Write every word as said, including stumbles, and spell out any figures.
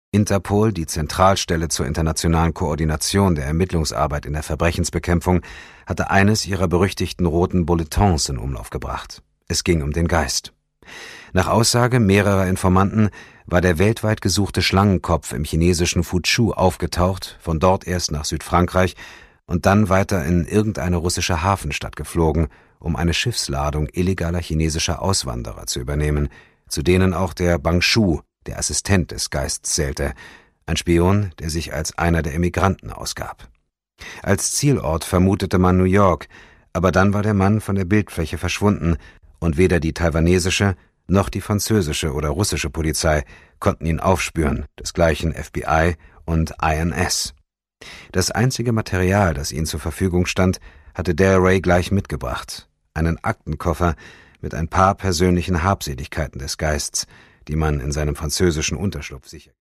Interpol, die Zentralstelle zur internationalen Koordination der Ermittlungsarbeit in der Verbrechensbekämpfung, hatte eines ihrer berüchtigten roten Bulletins in Umlauf gebracht. Es ging um den Geist. Nach Aussage mehrerer Informanten war der weltweit gesuchte Schlangenkopf im chinesischen Fuzhou aufgetaucht, von dort erst nach Südfrankreich und dann weiter in irgendeine russische Hafenstadt geflogen, um eine Schiffsladung illegaler chinesischer Auswanderer zu übernehmen, zu denen auch der Bang Shu, der Assistent des Geists, zählte, ein Spion, der sich als einer der Emigranten ausgab. Als Zielort vermutete man New York, aber dann war der Mann von der Bildfläche verschwunden und weder die taiwanesische noch die französische oder russische Polizei konnten ihn aufspüren, desgleichen F B I und I N S. Das einzige Material, das ihnen zur Verfügung stand, hatte Del Rey gleich mitgebracht, einen Aktenkoffer mit ein paar persönlichen Habseligkeiten des Geists, die man in seinem französischen Unterschlupf sicher